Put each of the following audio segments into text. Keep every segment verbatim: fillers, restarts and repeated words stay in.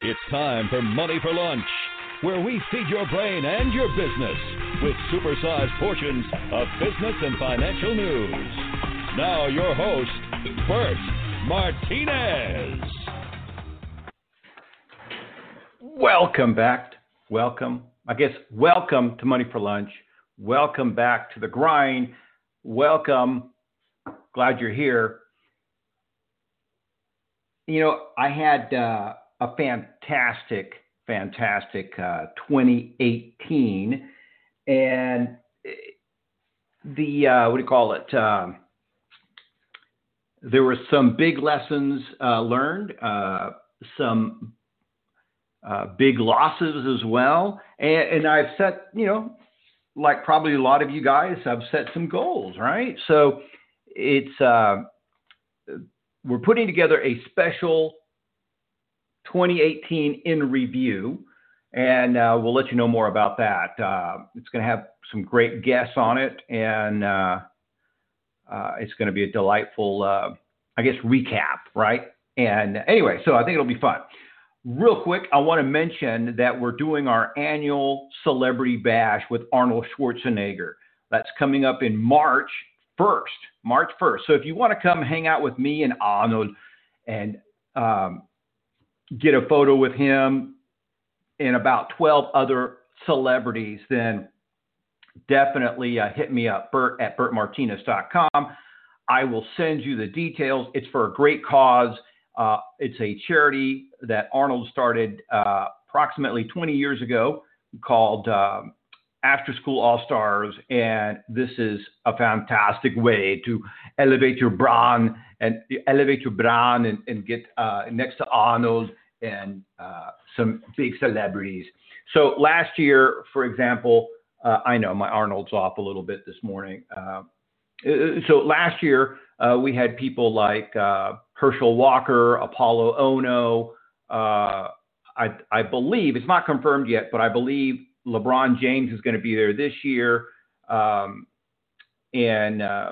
It's time for Money for Lunch, where we feed your brain and your business with supersized portions of business and financial news. Now your host, Bert Martinez. Welcome back. Welcome. I guess welcome to Money for Lunch. Welcome back to the grind. Welcome. Glad you're here. You know, I had uh, a fantastic, fantastic uh, twenty eighteen, and the uh, what do you call it? Uh, there were some big lessons uh, learned, uh, some uh, big losses as well, and, and I've set, you know, like probably a lot of you guys, I've set some goals, right? So it's uh, we're putting together a special twenty eighteen in review, and uh, we'll let you know more about that. Uh, it's going to have some great guests on it, and uh, uh, it's going to be a delightful, uh, I guess, recap, right? And anyway, so I think it'll be fun. Real quick, I want to mention that we're doing our annual Celebrity Bash with Arnold Schwarzenegger. That's coming up in March first, March first. So if you want to come hang out with me and Arnold and um, get a photo with him and about twelve other celebrities, then definitely uh, hit me up, Bert at bert martinez dot com. I will send you the details. It's for a great cause. Uh, it's a charity that Arnold started uh, approximately twenty years ago called um, After School All-Stars, and this is a fantastic way to elevate your brand and elevate your brand and, and get uh, next to Arnold and uh, some big celebrities. So last year, for example, uh, I know my Arnold's off a little bit this morning. Uh, so last year, uh, we had people like uh, Herschel Walker, Apollo Ono. Uh, I, I believe, it's not confirmed yet, but I believe LeBron James is going to be there this year. Um, and uh,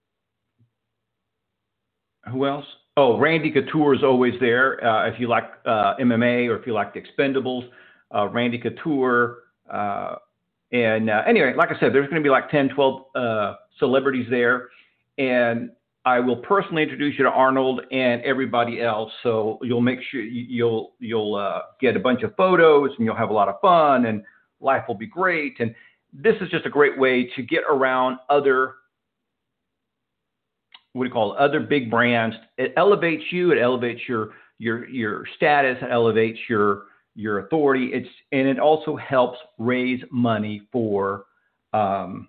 who else? Oh, Randy Couture is always there. Uh, if you like uh, M M A or if you like the Expendables, uh, Randy Couture. Uh, and uh, anyway, like I said, there's going to be like ten, twelve uh, celebrities there. And I will personally introduce you to Arnold and everybody else. So you'll make sure you'll, you'll uh, get a bunch of photos and you'll have a lot of fun and life will be great. And this is just a great way to get around other, what do you call it, other big brands. It elevates you. It elevates your, your, your status. It elevates your, your authority. It's, and it also helps raise money for, um,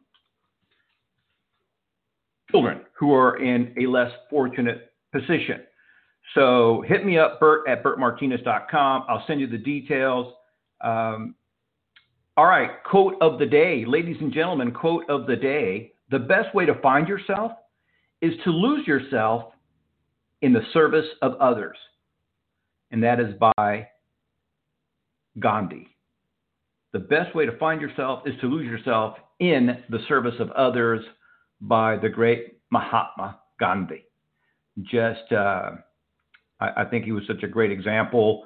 children who are in a less fortunate position. So hit me up, Bert at bert martinez dot com. I'll send you the details. Um, all right, quote of the day. Ladies and gentlemen, quote of the day. The best way to find yourself is to lose yourself in the service of others. And that is by Gandhi. The best way to find yourself is to lose yourself in the service of others, by the great Mahatma Gandhi. Just, uh, I, I think he was such a great example.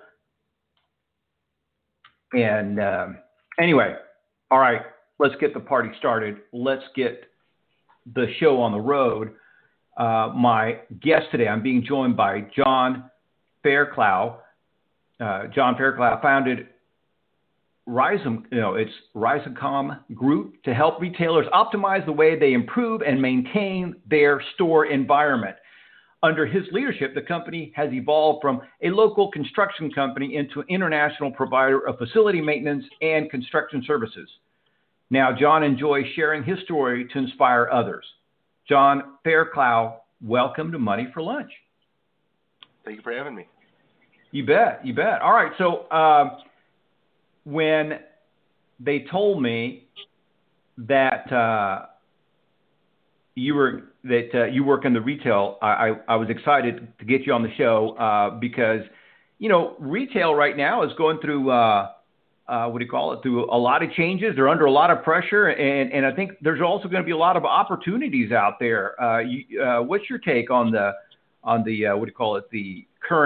And uh, anyway, all right, let's get the party started. Let's get the show on the road. Uh, my guest today, I'm being joined by John Fairclough. Uh, John Fairclough founded Rhizome, you know, it's Rhizome Group to help retailers optimize the way they improve and maintain their store environment. Under his leadership, the company has evolved from a local construction company into an international provider of facility maintenance and construction services. Now, John enjoys sharing his story to inspire others. John Fairclough, welcome to Money for Lunch. Thank you for having me. You bet, you bet. All right, so uh, when they told me that uh, you were that uh, you work in the retail, I, I, I was excited to get you on the show uh, because, you know, retail right now is going through uh, uh, what do you call it? Through a lot of changes. They're under a lot of pressure, and and I think there's also going to be a lot of opportunities out there. Uh, you, uh, what's your take on the on the uh, what do you call it? The current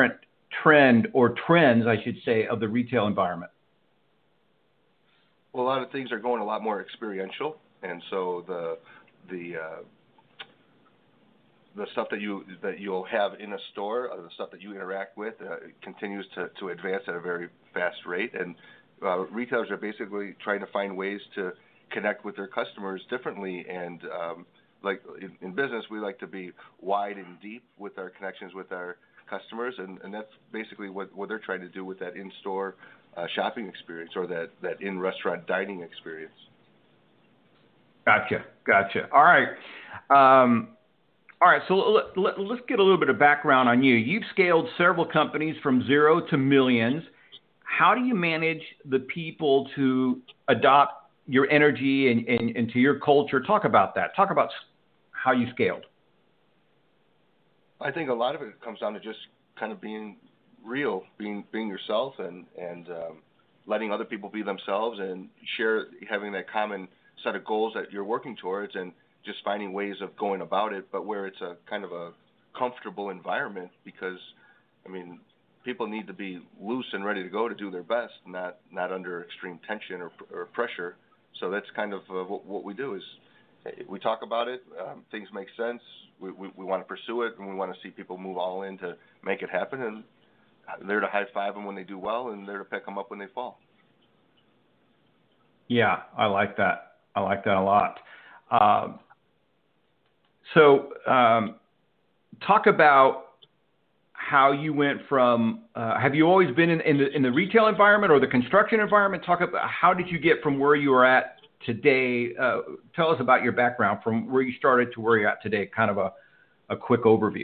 trend or trends, I should say, of the retail environment? Well, a lot of things are going a lot more experiential, and so the the uh, the stuff that you that you'll have in a store, uh, the stuff that you interact with, uh, continues to, to advance at a very fast rate. And uh, retailers are basically trying to find ways to connect with their customers differently. And um, like in, in business, we like to be wide and deep with our connections with our customers, and, and that's basically what, what they're trying to do with that in-store uh, shopping experience or that, that in-restaurant dining experience. Gotcha, gotcha. All right. Um, all right, so let, let, let's get a little bit of background on you. You've scaled several companies from zero to millions. How do you manage the people to adopt your energy and, and, and to your culture? Talk about that. Talk about how you scaled. I think a lot of it comes down to just kind of being real, being being yourself, and and um, letting other people be themselves, and share having that common set of goals that you're working towards, and just finding ways of going about it, but where it's a kind of a comfortable environment. Because, I mean, people need to be loose and ready to go to do their best, not not under extreme tension or, or pressure. So that's kind of uh, what, what we do is we talk about it. Um, things make sense. We, we, we want to pursue it, and we want to see people move all in to make it happen. And they're to high five them when they do well, and they're to pick them up when they fall. Yeah, I like that. I like that a lot. Um, so um, talk about how you went from, uh, have you always been in, in, the, in the retail environment or the construction environment? Talk about how did you get from where you are at today? Uh, tell us about your background from where you started to where you're at today, kind of a, a quick overview.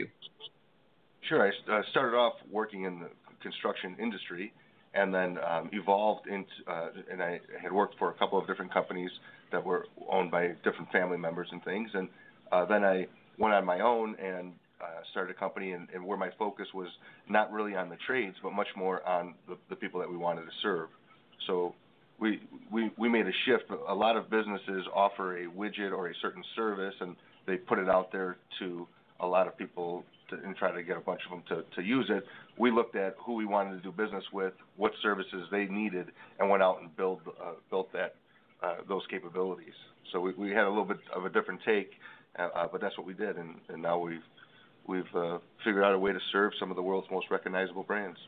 Sure. I uh, started off working in the construction industry, and then um, evolved into, uh, and I had worked for a couple of different companies that were owned by different family members and things. And uh, then I went on my own and uh, started a company, and, and where my focus was not really on the trades, but much more on the, the people that we wanted to serve. So we, we we made a shift. A lot of businesses offer a widget or a certain service, and they put it out there to a lot of people to, and try to get a bunch of them to, to use it. We looked at who we wanted to do business with, what services they needed, and went out and build uh, built that uh, those capabilities. So we, we had a little bit of a different take, uh, uh, but that's what we did, and, and now we've we've uh, figured out a way to serve some of the world's most recognizable brands.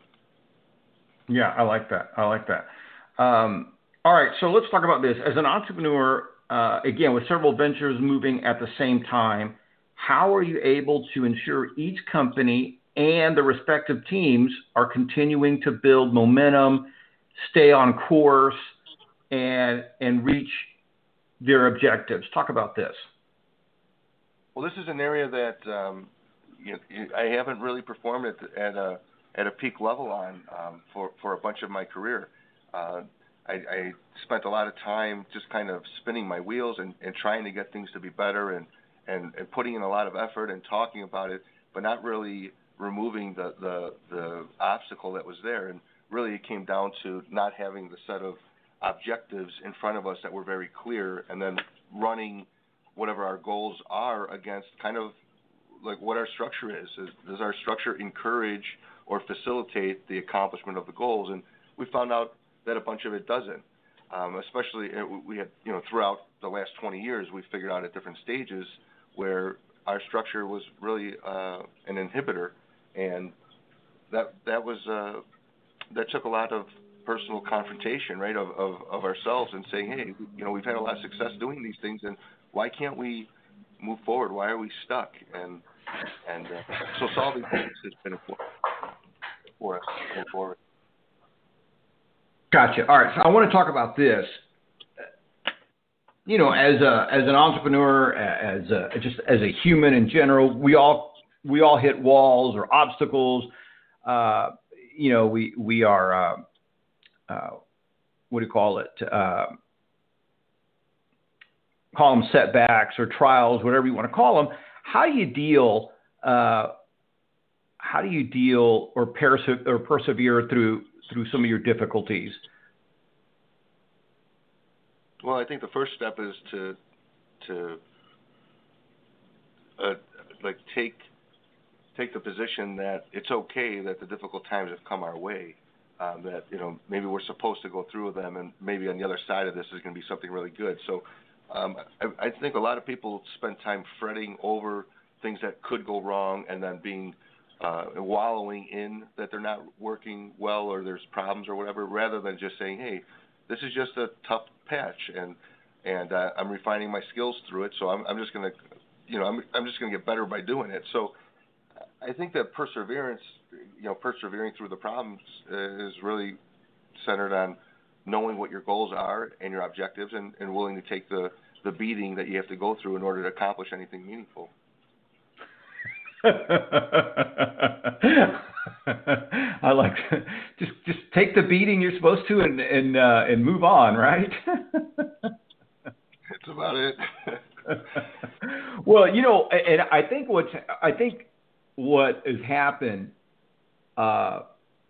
Yeah, I like that. I like that. Um, all right, so let's talk about this. As an entrepreneur, uh, again, with several ventures moving at the same time, how are you able to ensure each company and the respective teams are continuing to build momentum, stay on course, and and reach their objectives? Talk about this. Well, this is an area that um, you know, I haven't really performed at, at a at a peak level on um, for for a bunch of my career. Uh, I, I spent a lot of time just kind of spinning my wheels and, and trying to get things to be better, and, and, and putting in a lot of effort and talking about it, but not really removing the, the, the obstacle that was there. And really it came down to not having the set of objectives in front of us that were very clear, and then running whatever our goals are against kind of like what our structure is. is. Does our structure encourage or facilitate the accomplishment of the goals? And we found out that a bunch of it doesn't. Um, especially, we had, you know, throughout the last twenty years, we figured out at different stages where our structure was really uh, an inhibitor, and that that was uh, that took a lot of personal confrontation, right, of, of, of ourselves, and saying, hey, you know, we've had a lot of success doing these things, and why can't we move forward? Why are we stuck? And and uh, so solving things has been important for us going forward. Gotcha. All right. So I want to talk about this. You know, as a as an entrepreneur, as a, just as a human in general, we all we all hit walls or obstacles. Uh, you know, we we are uh, uh, what do you call it? Uh, call them setbacks or trials, whatever you want to call them. How do you deal? Uh, how do you deal or, perse- or persevere through through some of your difficulties? Well, I think the first step is to to uh, like take take the position that it's okay that the difficult times have come our way, um, that, you know, maybe we're supposed to go through them, and maybe on the other side of this is going to be something really good. So um, I, I think a lot of people spend time fretting over things that could go wrong and then being uh, wallowing in that they're not working well or there's problems or whatever, rather than just saying, hey, this is just a tough patch, and and uh, I'm refining my skills through it, so I'm, I'm just going to, you know, I'm, I'm just going to get better by doing it. So I think that perseverance, you know, persevering through the problems uh, is really centered on knowing what your goals are and your objectives, and, and willing to take the, the beating that you have to go through in order to accomplish anything meaningful. I like to, just just take the beating you're supposed to and and uh, and move on, right? That's about it. Well, you know, and I think what's I think what has happened uh,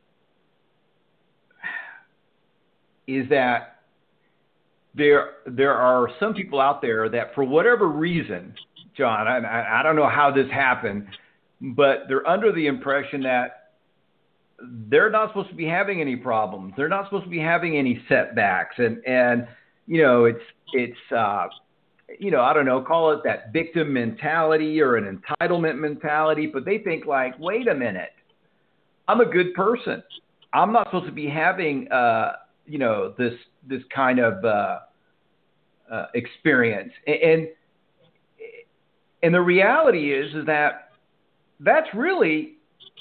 is that there there are some people out there that, for whatever reason, John, I, I don't know how this happened, but they're under the impression that they're not supposed to be having any problems. They're not supposed to be having any setbacks, and and you know, it's it's uh, you know, I don't know, call it that victim mentality or an entitlement mentality, but they think like, wait a minute, I'm a good person. I'm not supposed to be having uh, you know, this this kind of uh, uh, experience, and and the reality is is that that's really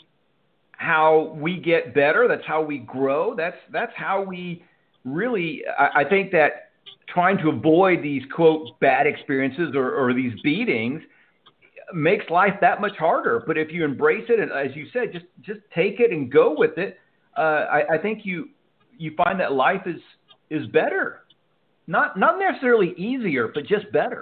how we get better. That's how we grow. That's that's how we really. I, I think that trying to avoid these quote bad experiences or, or these beatings makes life that much harder. But if you embrace it, and as you said, just just take it and go with it, uh, I, I think you you find that life is is better. Not not necessarily easier, but just better.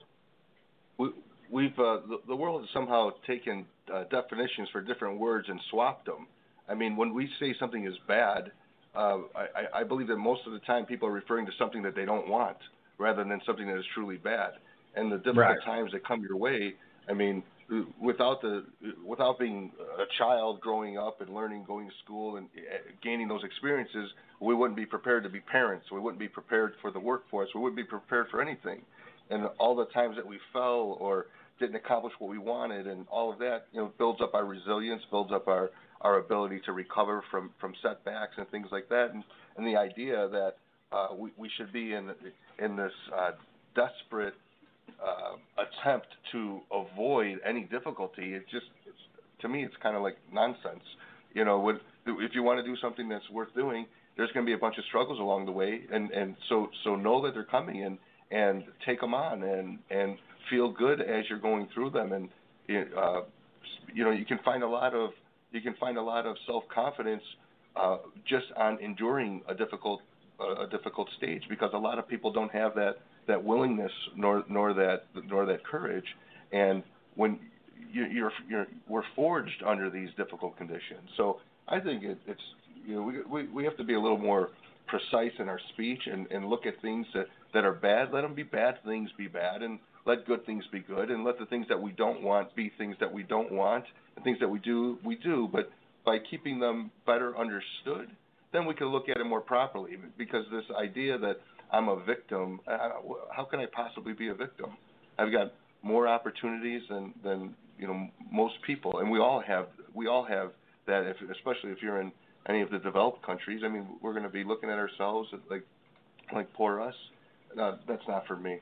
We, we've uh, the, the world has somehow taken uh, definitions for different words and swapped them. I mean, when we say something is bad, uh, I, I believe that most of the time people are referring to something that they don't want, rather than something that is truly bad. And the difficult Right. times that come your way, I mean, without the without being a child growing up and learning, going to school and gaining those experiences, we wouldn't be prepared to be parents. We wouldn't be prepared for the workforce. We wouldn't be prepared for anything. And all the times that we fell or didn't accomplish what we wanted, and all of that, you know, builds up our resilience, builds up our, our ability to recover from, from setbacks and things like that. And, and the idea that uh, we, we should be in in this uh, desperate uh, attempt to avoid any difficulty, it just, it's, to me, it's kind of like nonsense. You know, with, if you want to do something that's worth doing, there's going to be a bunch of struggles along the way, and, and so so know that they're coming, and and take them on, and, and feel good as you're going through them, and uh, you know, you can find a lot of you can find a lot of self-confidence uh, just on enduring a difficult uh, a difficult stage, because a lot of people don't have that, that willingness nor nor that nor that courage, and when you, you're you're we're forged under these difficult conditions. So I think it, it's you know we, we we have to be a little more precise in our speech, and, and look at things that, that are bad. Let them be bad things be bad, and let good things be good, and let the things that we don't want be things that we don't want, and things that we do, we do. But by keeping them better understood, then we can look at it more properly, because this idea that I'm a victim, how can I possibly be a victim? I've got more opportunities than, than you know most people, and we all have we all have that, if, especially if you're in any of the developed countries. I mean, we're going to be looking at ourselves like, like poor us. No, that's not for me.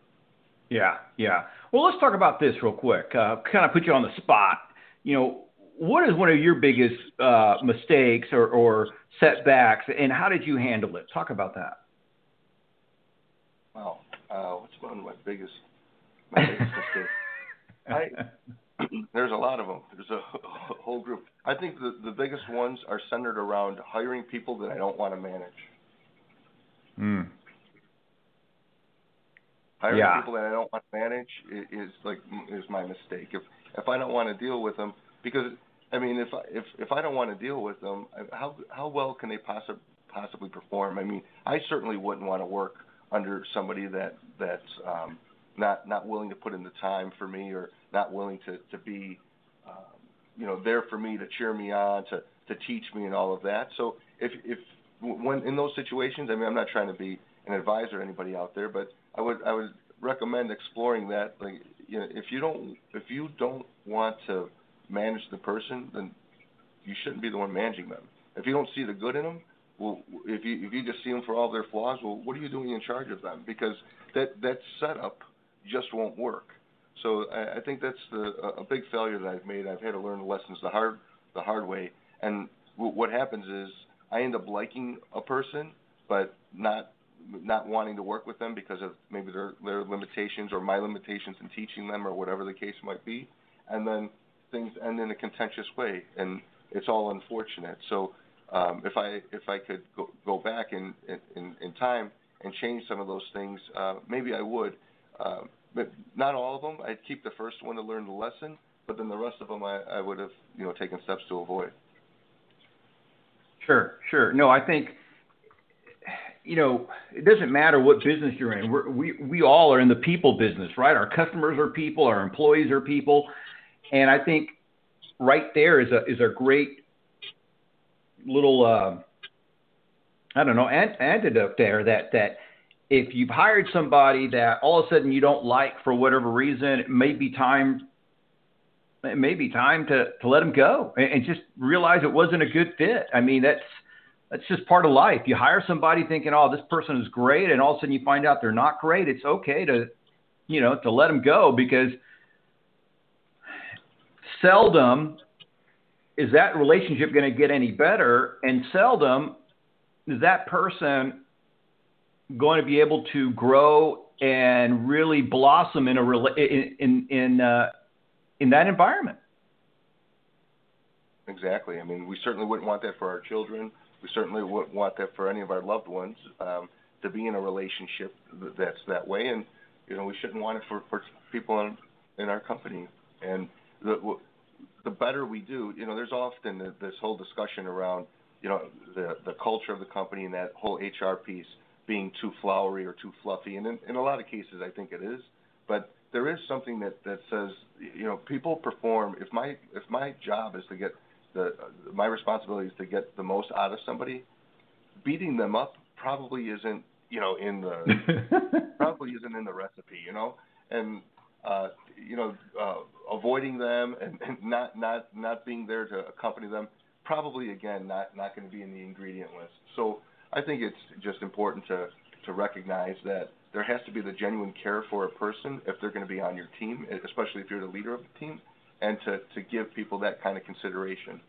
Yeah, yeah. Well, let's talk about this real quick. Uh, kind of put you on the spot. You know, what is one of your biggest uh, mistakes or, or setbacks, and how did you handle it? Talk about that. Wow. Uh, what's one of my biggest, my biggest mistakes? I, there's a lot of them. There's a whole group. I think the, the biggest ones are centered around hiring people that I don't want to manage. Mm. Hiring yeah. people that I don't want to manage is, is like is my mistake. If if I don't want to deal with them, because I mean, if I if if I don't want to deal with them, how how well can they possibly possibly perform? I mean, I certainly wouldn't want to work under somebody that that's um, not not willing to put in the time for me, or not willing to to be um, you know, there for me to cheer me on, to to teach me, and all of that. So if if when in those situations, I mean, I'm not trying to be an advisor to anybody out there, but I would I would recommend exploring that. Like, you know, if you don't if you don't want to manage the person, then you shouldn't be the one managing them. If you don't see the good in them, well, if you if you just see them for all their flaws, well, what are you doing in charge of them? Because that that setup just won't work. So I, I think that's the, a big failure that I've made. I've had to learn the lessons the hard the hard way. And w- what happens is I end up liking a person, but not not wanting to work with them because of maybe their their limitations or my limitations in teaching them or whatever the case might be. And then things end in a contentious way, and it's all unfortunate. So um, if I if I could go, go back in, in in time and change some of those things, uh, maybe I would. Uh, but not all of them. I'd keep the first one to learn the lesson, but then the rest of them I, I would have, you know, taken steps to avoid. Sure, sure. No, I think, you know, it doesn't matter what business you're in. We're, we we all are in the people business, right? Our customers are people, our employees are people, and I think right there is a is a great little uh, I don't know ant- antidote there that that. If you've hired somebody that all of a sudden you don't like for whatever reason, it may be time, it may be time to, to let them go and, and just realize it wasn't a good fit. I mean, that's, that's just part of life. You hire somebody thinking, oh, this person is great. And all of a sudden you find out they're not great. It's okay to, you know, to let them go, because seldom is that relationship going to get any better. And seldom is that person going to be able to grow and really blossom in a in in in, uh, in that environment. Exactly. I mean, we certainly wouldn't want that for our children. We certainly wouldn't want that for any of our loved ones, um, to be in a relationship that's that way. And you know, we shouldn't want it for, for people in, in our company. And the the better we do, you know, there's often this whole discussion around, you know, the the culture of the company and that whole H R piece being too flowery or too fluffy, and in, in a lot of cases I think it is, but there is something that, that says, you know, people perform. If my if my job is to get the uh, my responsibility is to get the most out of somebody, beating them up probably isn't, you know, in the probably isn't in the recipe, you know, and uh, you know, uh, avoiding them and, and not not not being there to accompany them probably again not not going to be in the ingredient list. So I think it's just important to, to recognize that there has to be the genuine care for a person if they're going to be on your team, especially if you're the leader of the team, and to, to give people that kind of consideration.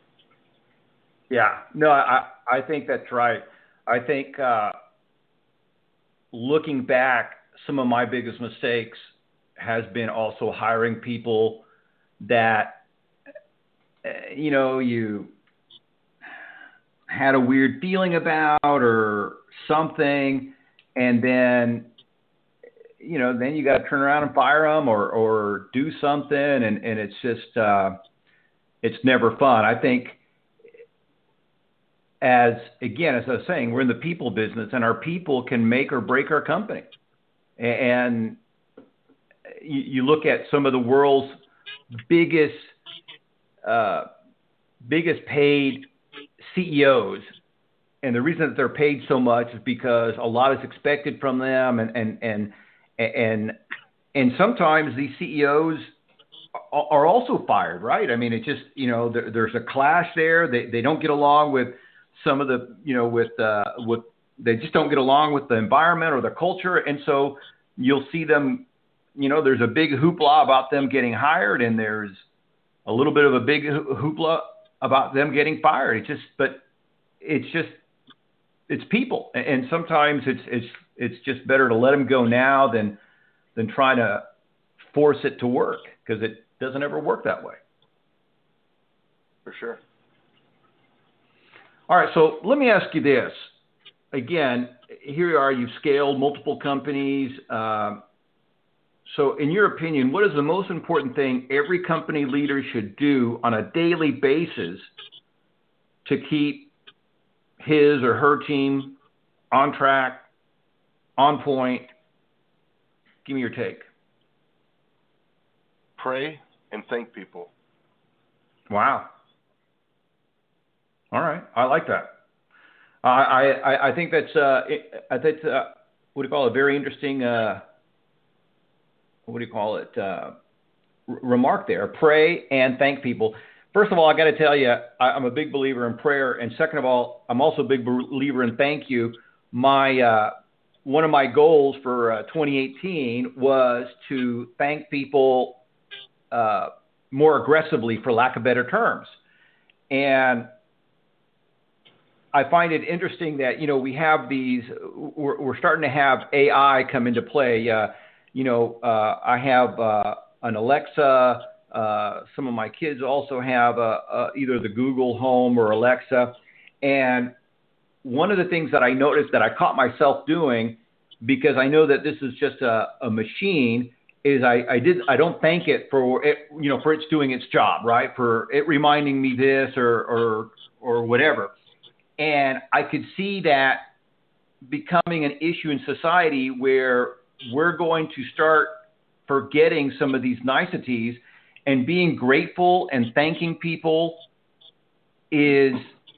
Yeah, no, I, I think that's right. I think uh, looking back, some of my biggest mistakes has been also hiring people that, you know, you had a weird feeling about or something, and then, you know, then you got to turn around and fire them or, or do something. And, and it's just, uh, it's never fun. I think as, again, as I was saying, we're in the people business, and our people can make or break our company. And you, you look at some of the world's biggest, uh, biggest paid C E Os, and the reason that they're paid so much is because a lot is expected from them, and and and and and sometimes these C E Os are also fired, right? I mean, it just, you know, there, there's a clash there. They they don't get along with some of the, you know, with uh, with they just don't get along with the environment or the culture, and so you'll see them, you know, there's a big hoopla about them getting hired, and there's a little bit of a big hoopla about them getting fired. It's just, but it's just, it's people. And sometimes it's, it's, it's just better to let them go now than, than try to force it to work, because it doesn't ever work that way. For sure. All right. So let me ask you this again. Here you are, you've scaled multiple companies. Um, So in your opinion, what is the most important thing every company leader should do on a daily basis to keep his or her team on track, on point? Give me your take. Pray and thank people. Wow. All right. I like that. I, I, I think that's, uh, I think, uh, what do you call it? A very interesting, uh, what do you call it? Uh, r- remark there. Pray and thank people. First of all, I got to tell you, I, I'm a big believer in prayer. And second of all, I'm also a big believer in thank you. My, uh, one of my goals for uh, twenty eighteen was to thank people uh, more aggressively, for lack of better terms. And I find it interesting that, you know, we have these, we're, we're starting to have A I come into play. Uh, you know, uh, I have uh, an Alexa. Uh, some of my kids also have uh, uh, either the Google Home or Alexa. And one of the things that I noticed that I caught myself doing, because I know that this is just a, a machine, is I, I did I don't thank it for it, you know, for it's doing its job, right? For it reminding me this or or or whatever. And I could see that becoming an issue in society where we're going to start forgetting some of these niceties, and being grateful and thanking people is,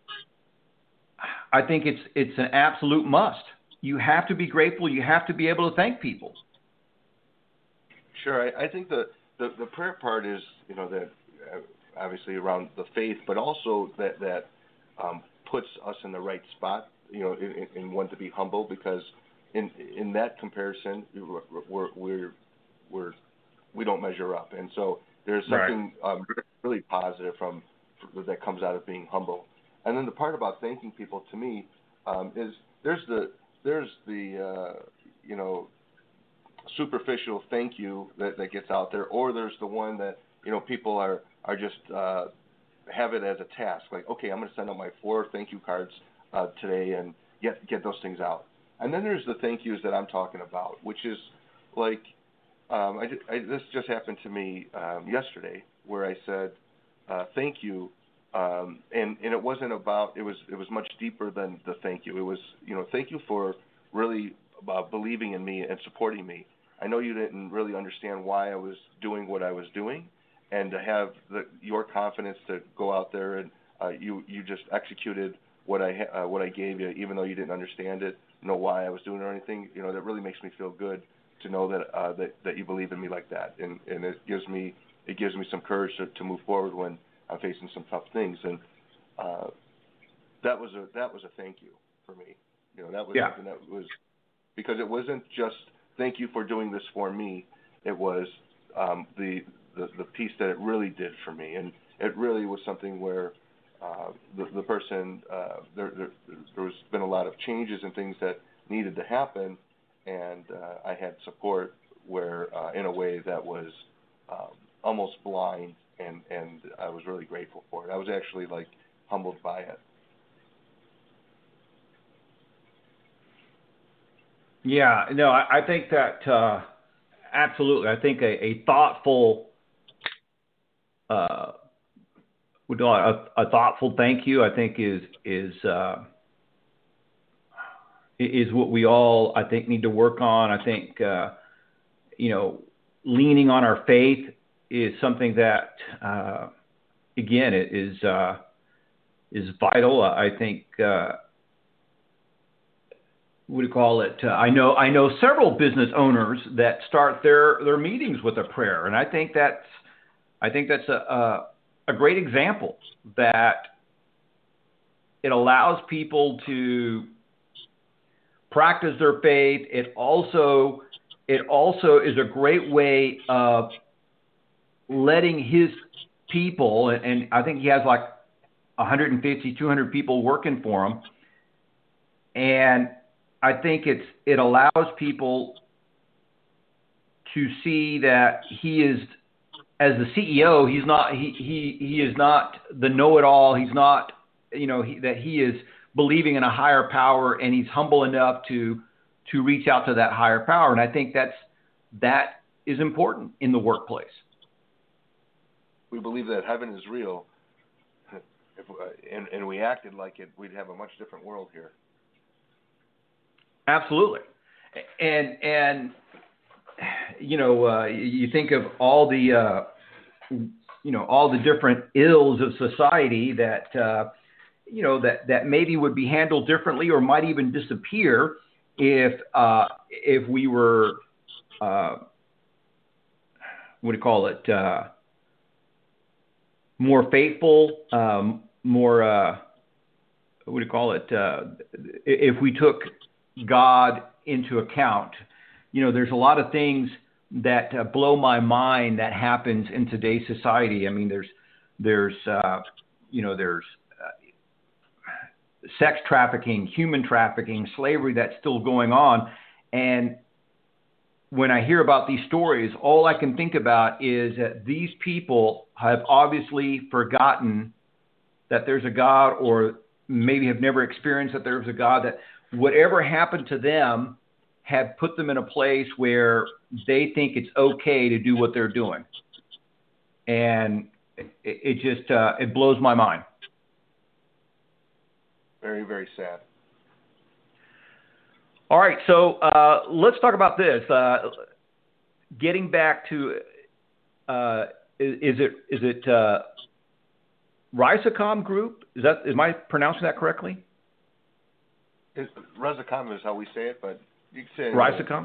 I think it's it's an absolute must. You have to be grateful. You have to be able to thank people. Sure. I, I think the, the, the prayer part is, you know, that uh, obviously around the faith, but also that, that um, puts us in the right spot, you know, in, in one to be humble, because in in that comparison, we're, we're, we're, we don't measure up. And so there's something right. um, really positive from that comes out of being humble. And then the part about thanking people, to me, um, is there's the there's the uh, you know superficial thank you that, that gets out there, or there's the one that, you know, people are are just uh, have it as a task, like, okay, I'm going to send out my four thank you cards uh, today and get get those things out. And then there's the thank yous that I'm talking about, which is like um, I, I, this just happened to me um, yesterday, where I said uh, thank you. Um, and, and it wasn't about, it was, it was much deeper than the thank you. It was, you know, thank you for really uh, believing in me and supporting me. I know you didn't really understand why I was doing what I was doing, and to have the, your confidence to go out there and uh, you, you just executed what I, uh, what I gave you, even though you didn't understand it, know why I was doing it or anything. You know, that really makes me feel good to know that, uh, that, that you believe in me like that. And, and it gives me, it gives me some courage to, to move forward when I'm facing some tough things, and uh, that was a that was a thank you for me. You know, that was yeah. something that was, because it wasn't just thank you for doing this for me. It was um, the, the the piece that it really did for me, and it really was something where uh, the the person uh, there, there there's been a lot of changes and things that needed to happen, and uh, I had support where uh, in a way that was um, almost blind. And, and I was really grateful for it. I was actually like humbled by it. Yeah, no, I, I think that uh, absolutely. I think a, a thoughtful, uh, a, a thoughtful thank you, I think is is uh, is what we all, I think, need to work on. I think uh, you know, leaning on our faith is something that, uh, again, it is uh, is vital. I think, uh, what do you call it? Uh, I know I know several business owners that start their, their meetings with a prayer, and I think that's I think that's a, a a great example that it allows people to practice their faith. It also it also is a great way of letting his people, and, and I think he has like one hundred fifty, two hundred people working for him. And I think it's it allows people to see that he is, as the C E O, he's not he he he is not the know-it-all. He's not, you know, he, that he is believing in a higher power, and he's humble enough to to reach out to that higher power. And I think that's that is important in the workplace. We believe that heaven is real, if, uh, and, and we acted like it, we'd have a much different world here. Absolutely. And, and you know, uh, you think of all the, uh, you know, all the different ills of society that, uh, you know, that, that maybe would be handled differently or might even disappear if, uh, if we were, uh, what do you call it? Uh, more faithful, um, more, uh, what do you call it? Uh, if we took God into account, you know, there's a lot of things that uh, blow my mind that happens in today's society. I mean, there's, there's, uh, you know, there's uh, sex trafficking, human trafficking, slavery that's still going on. And when I hear about these stories, all I can think about is that these people have obviously forgotten that there's a God, or maybe have never experienced that there's a God, that whatever happened to them had put them in a place where they think it's okay to do what they're doing. And it, it just, uh, it blows my mind. Very, very sad. All right, so uh, let's talk about this. Uh, getting back to, uh, is, is it is it uh, Rhizocom Group? Is that, am I pronouncing that correctly? It's, Rhizocom is how we say it, but you can say it. Rhizocom?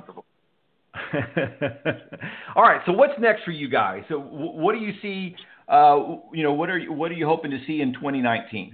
All right, so what's next for you guys? So w- what do you see? Uh, you know, what are you, what are you hoping to see in twenty nineteen?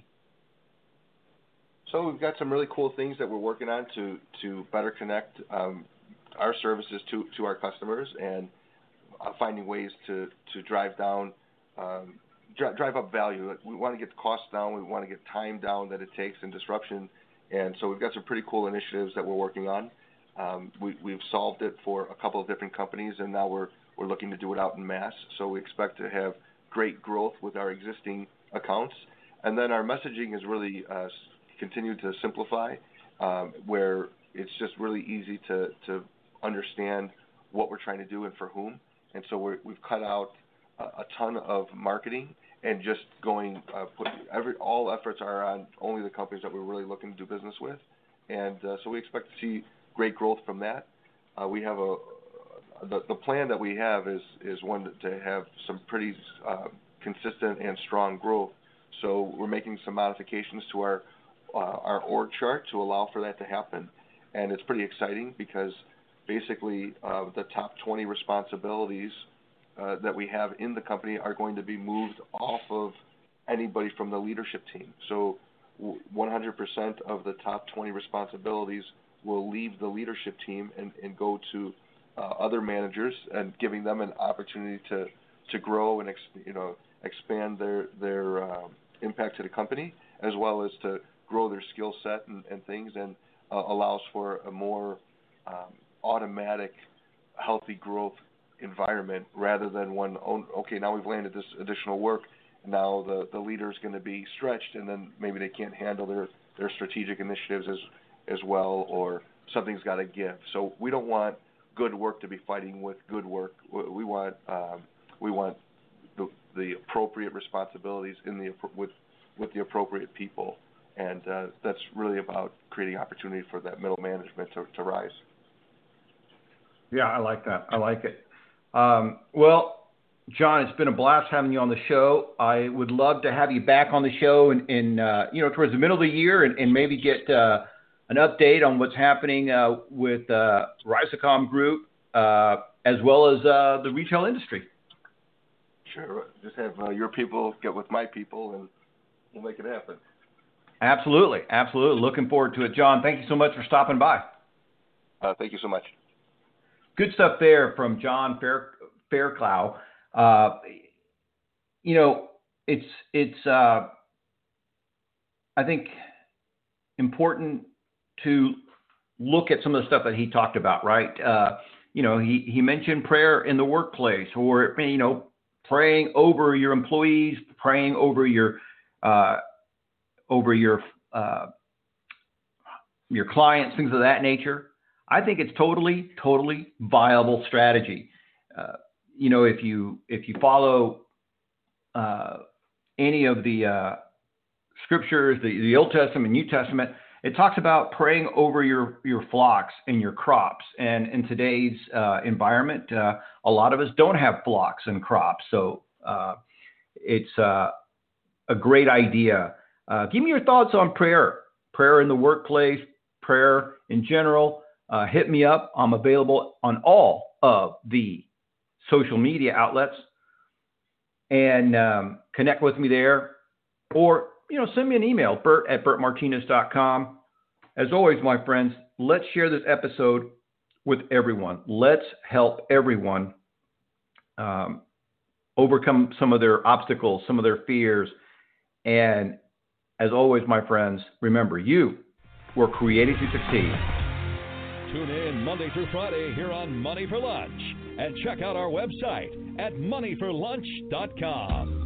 So we've got some really cool things that we're working on to, to better connect um, our services to, to our customers, and uh, finding ways to, to drive down, um, dri- drive up value. We want to get the costs down. We want to get time down that it takes and disruption. And so we've got some pretty cool initiatives that we're working on. Um, we, we've solved it for a couple of different companies, and now we're, we're looking to do it out in mass. So we expect to have great growth with our existing accounts. And then our messaging is really uh, continue to simplify, um, where it's just really easy to, to understand what we're trying to do and for whom. And so we're, we've cut out a, a ton of marketing and just going, uh, put every, all efforts are on only the companies that we're really looking to do business with. And uh, so we expect to see great growth from that. Uh, we have a, the, the plan that we have is, is one to have some pretty uh, consistent and strong growth. So we're making some modifications to our Uh, our org chart to allow for that to happen. And it's pretty exciting because basically uh, the top twenty responsibilities uh, that we have in the company are going to be moved off of anybody from the leadership team. So one hundred percent of the top twenty responsibilities will leave the leadership team and, and go to uh, other managers, and giving them an opportunity to, to grow and ex, you know expand their, their uh, impact to the company, as well as to grow their skill set and, and things, and uh, allows for a more um, automatic, healthy growth environment, rather than one, oh, okay, now we've landed this additional work, and now the, the leader is going to be stretched, and then maybe they can't handle their, their strategic initiatives as, as well, or something's got to give. So we don't want good work to be fighting with good work. We want um, we want the, the appropriate responsibilities in the with with the appropriate people. And uh, that's really about creating opportunity for that middle management to, to rise. Yeah, I like that. I like it. Um, well, John, it's been a blast having you on the show. I would love to have you back on the show in, in uh, you know, towards the middle of the year, and, and maybe get uh, an update on what's happening uh, with uh, Rhizocom Group, uh, as well as uh, the retail industry. Sure. Just have uh, your people get with my people, and we'll make it happen. Absolutely. Absolutely. Looking forward to it. John, thank you so much for stopping by. Uh, thank you so much. Good stuff there from John Fair, Fairclough. Uh, you know, it's, it's uh, I think, important to look at some of the stuff that he talked about, right? Uh, you know, he, he mentioned prayer in the workplace, or, you know, praying over your employees, praying over your uh, over your uh, your clients, things of that nature. I think it's totally, totally viable strategy. Uh, you know, if you if you follow uh, any of the uh, scriptures, the, the Old Testament, New Testament, it talks about praying over your, your flocks and your crops. And in today's uh, environment, uh, a lot of us don't have flocks and crops. So, uh, it's uh, a great idea. Uh, give me your thoughts on prayer, prayer in the workplace, prayer in general. Uh, hit me up. I'm available on all of the social media outlets, and um, connect with me there, or you know, send me an email, Bert at bert martinez dot com. As always, my friends, let's share this episode with everyone. Let's help everyone um, overcome some of their obstacles, some of their fears. And as always, my friends, remember, you were created to succeed. Tune in Monday through Friday here on Money for Lunch, and check out our website at money for lunch dot com.